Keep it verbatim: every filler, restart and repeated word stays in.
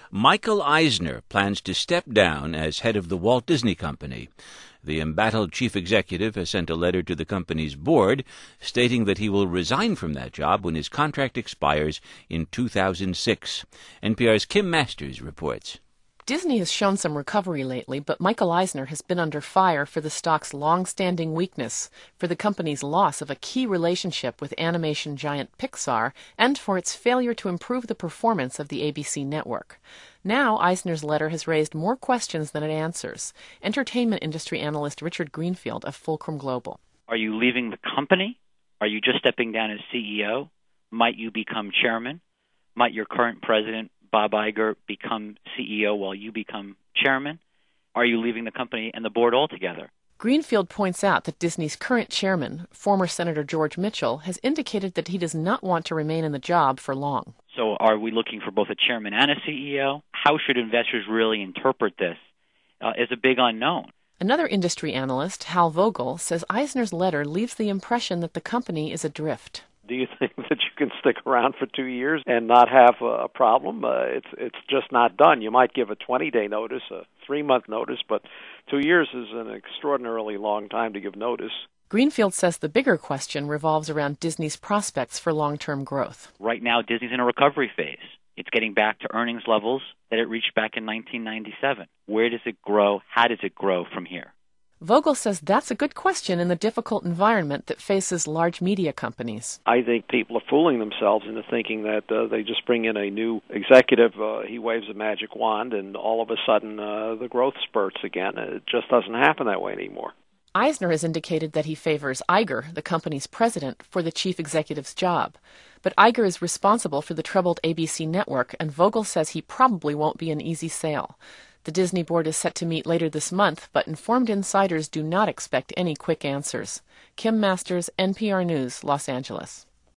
Michael Eisner plans to step down as head of the Walt Disney Company. The embattled chief executive has sent a letter to the company's board stating that he will resign from that job when his contract expires in two thousand six. N P R's Kim Masters reports. Disney has shown some recovery lately, but Michael Eisner has been under fire for the stock's long-standing weakness, for the company's loss of a key relationship with animation giant Pixar, and for its failure to improve the performance of the A B C network. Now, Eisner's letter has raised more questions than it answers. Entertainment industry analyst Richard Greenfield of Fulcrum Global. Are you leaving the company? Are you just stepping down as C E O? Might you become chairman? Might your current president, Bob Iger, become C E O while you become chairman? Are you leaving the company and the board altogether? Greenfield points out that Disney's current chairman, former Senator George Mitchell, has indicated that he does not want to remain in the job for long. So are we looking for both a chairman and a C E O? How should investors really interpret this uh, is a big unknown. Another industry analyst, Hal Vogel, says Eisner's letter leaves the impression that the company is adrift. Do you think that you can stick around for two years and not have a problem? Uh, it's it's just not done. You might give a twenty-day notice, a three-month notice, but two years is an extraordinarily long time to give notice. Greenfield says the bigger question revolves around Disney's prospects for long-term growth. Right now, Disney's in a recovery phase. It's getting back to earnings levels that it reached back in nineteen ninety-seven. Where does it grow? How does it grow from here? Vogel says that's a good question in the difficult environment that faces large media companies. I think people are fooling themselves into thinking that uh, they just bring in a new executive, uh, he waves a magic wand, and all of a sudden uh, the growth spurts again. It just doesn't happen that way anymore. Eisner has indicated that he favors Iger, the company's president, for the chief executive's job. But Iger is responsible for the troubled A B C network, and Vogel says he probably won't be an easy sale. The Disney board is set to meet later this month, but informed insiders do not expect any quick answers. Kim Masters, N P R News, Los Angeles.